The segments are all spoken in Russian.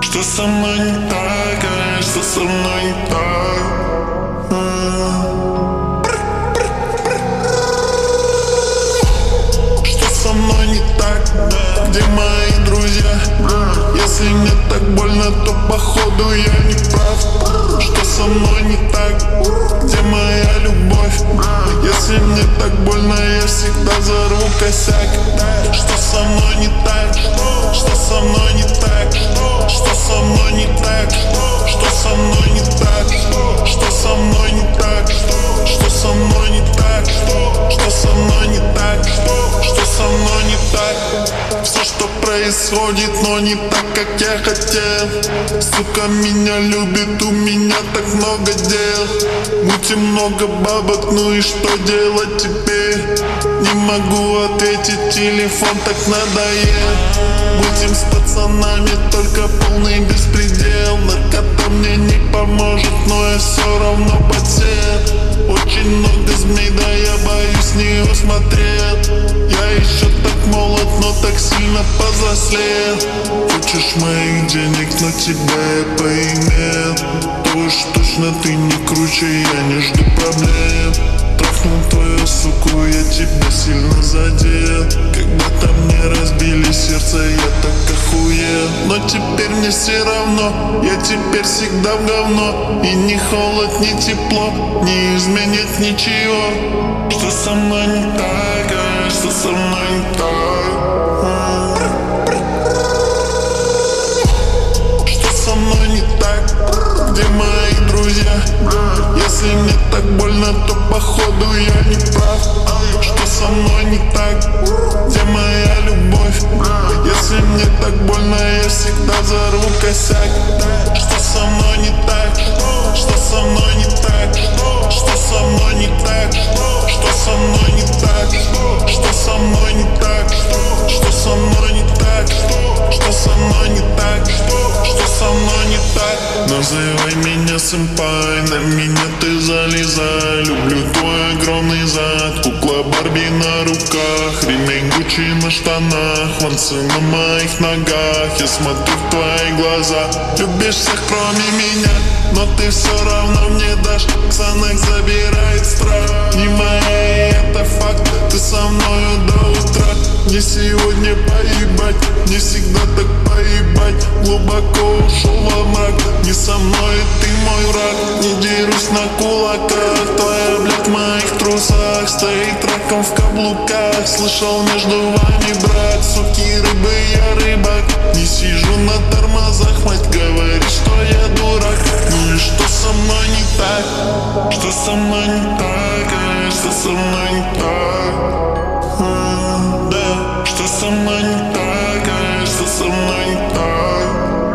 Что со мной не так, что со мной не так? Что со мной не так? Где мои друзья? Если мне так больно, то походу я не прав. Что со мной не так? Где моя любовь? Если мне так больно, я всегда зарву косяк. Что со мной не так? Что со мной не так? Что со мной не так? Что со мной не так? Что со мной не так? Что со мной не так? Что со мной не так? Что со мной не так? Все, что происходит, но не так, как я хотел. Сука меня любит, у меня так много дел. Мутим много бабок, ну и что делать теперь? Не могу ответить, телефон так надоел. Мутим с пацанами, только полный беспредел. Наркота мне не поможет, но я все равно потел. Очень много змей, да я боюсь не усмотреть. Я еще так молод, но так сильно повзрослел. Хочешь моих денег, но тебя я поимел. То уж точно ты не круче, я не жду проблем. Трахнул твою суку, я тебя сильно задел. Когда-то мне разбили сердце, я так охуел. Но теперь мне все равно, я теперь всегда в говно. И ни холод, ни тепло не изменит ничего. Что со мной не так, что со мной не так? Что со мной не так? Где мои друзья? Если мне так больно, то походу я не прав. Что со мной не так? Где моя любовь? Если мне так больно, я всегда зарву косяк. Что со мной не так? Что со мной не так? Что со мной не так? Что со мной не так? Что со мной не так? Что со мной не так? Что со мной не так? Что со мной не так? Называй меня сэмпай, на меня ты залезай. Люблю твой огромный зад, кукла Барби на руках, ремень Гуччи на штанах, вансы на моих ногах. Я смотрю в твои глаза, любишь всех кроме меня, но ты все равно мне дашь. Ксанакс забирает страх, не моя, это факт. Ты со мною до утра, мне сегодня поебать. Не всегда так поебать, глубоко ушел во мрак. Не со мной, ты мой враг, не дерусь на кулаках. Твоя, блядь, в моих трусах стоит раком в каблуках. Слышал между вами брак, суки, рыбы, я рыбак. Не сижу на тормозах, мать говорит, что я дурак. Ну и что со мной не так? Что со мной не так? Что со мной не так? Да, что со мной не так? Что со мной не так?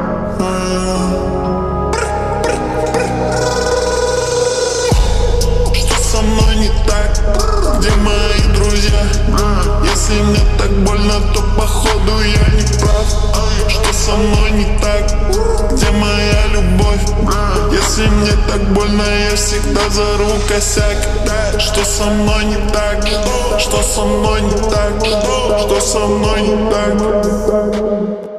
Что со мной не так? Где мои друзья? Если мне так больно, то походу я не прав. Что со мной не так? Где моя любовь? Если мне так больно, я всегда зарву косяк. Что со мной не так? Что со мной не так? Что со мной не так?